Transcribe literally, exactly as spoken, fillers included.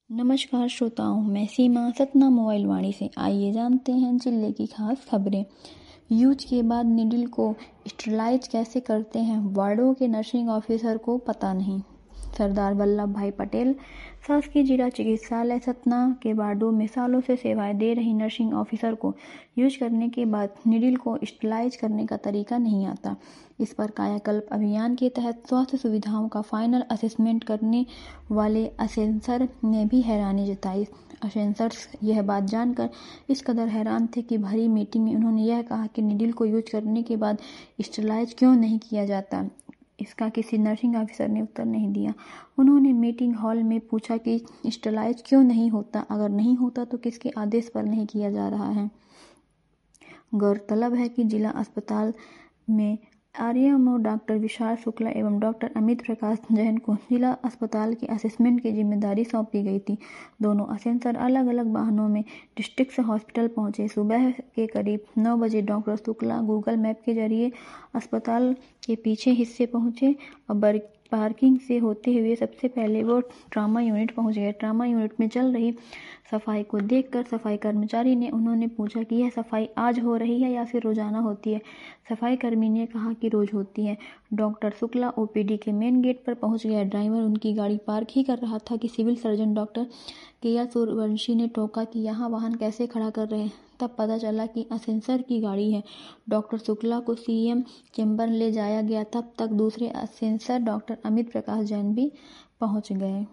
नमस्कार श्रोताओं, मैं सीमा सतना मोबाइल वाणी से। आइए जानते हैं जिले की खास खबरें। यूज के बाद निडिल को स्टरलाइज कैसे करते हैं, वार्डों के नर्सिंग ऑफिसर को पता नहीं। सरदार वल्लभ भाई पटेल शासकीय जिला चिकित्सालय सतना के वार्डों में सालों से सेवाएं दे रही नर्सिंग ऑफिसर को यूज करने के बाद निडिल को स्टरलाइज करने का तरीका नहीं आता। इस पर कायाकल्प अभियान के तहत स्वास्थ्य सुविधाओं का फाइनल असेसमेंट करने वाले असेंसर ने भी हैरानी जताई। असेंसर्स यह बात जानकर इस कदर हैरान थे कि भरी मीटिंग में उन्होंने यह कहा कि निडिल को यूज करने के बाद स्टरलाइज क्यों नहीं किया जाता। इसका किसी नर्सिंग ऑफिसर ने उत्तर नहीं दिया। उन्होंने मीटिंग हॉल में पूछा कि स्टरलाइज क्यों नहीं होता, अगर नहीं होता तो किसके आदेश पर नहीं किया जा रहा है। गौरतलब है कि जिला अस्पताल में आरएमओ डॉक्टर विशाल शुक्ला एवं डॉक्टर अमित प्रकाश जैन को जिला अस्पताल के असेसमेंट की जिम्मेदारी सौंपी गई थी। दोनों असेंसर अलग अलग वाहनों में डिस्ट्रिक्ट हॉस्पिटल पहुंचे। सुबह के करीब नौ बजे डॉक्टर शुक्ला गूगल मैप के जरिए अस्पताल के पीछे हिस्से पहुंचे और पार्किंग से होते हुए सबसे पहले वो ट्रामा यूनिट पहुंच गए। ट्रामा यूनिट में चल रही सफाई को देखकर सफाई कर्मचारी ने उन्होंने पूछा कि यह सफाई आज हो रही है या फिर रोजाना होती है। सफाई कर्मी ने कहा कि रोज होती है। डॉक्टर शुक्ला ओपीडी के मेन गेट पर पहुंच गया। ड्राइवर उनकी गाड़ी पार्क ही कर रहा था कि civil surgeon doctor Keya Suryavanshi ने टोका कि यहाँ वाहन कैसे खड़ा कर रहे हैं। तब पता चला कि असेंसर की गाड़ी है। डॉक्टर शुक्ला को सीएम चेंबर ले जाया गया। तब तक दूसरे असेंसर डॉक्टर अमित प्रकाश जैन भी पहुंच गए।